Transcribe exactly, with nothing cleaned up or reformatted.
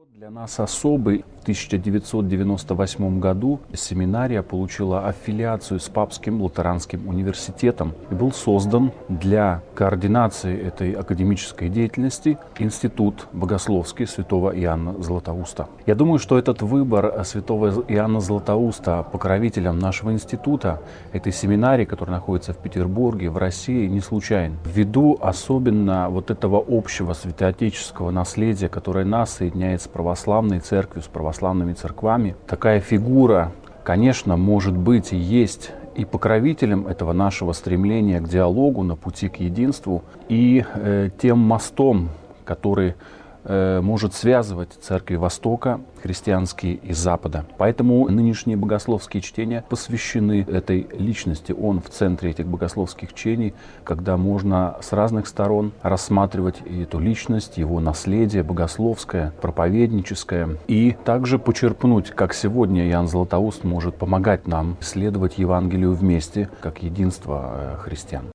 Для нас особый. В тысяча девятьсот девяносто восьмом году семинария получила аффилиацию с Папским Латеранским университетом и был создан для координации этой академической деятельности Институт богословский святого Иоанна Златоуста. Я думаю, что этот выбор святого Иоанна Златоуста покровителем нашего института, этой семинарии, которая находится в Петербурге, в России, не случайен. Ввиду особенно вот этого общего святоотеческого наследия, которое нас соединяет с православной церковью, с православными церквами, такая фигура, конечно, может быть и есть и покровителем этого нашего стремления к диалогу на пути к единству, и э, тем мостом, который э, может связывать церкви Востока, христианские и Запада. Поэтому нынешние богословские чтения посвящены этой личности. Он в центре этих богословских чтений, когда можно с разных сторон рассматривать эту личность, его наследие богословское, проповедническое, и также почерпнуть, как сегодня Иоанн Златоуст может помогать нам исследовать Евангелие вместе, как единство христиан.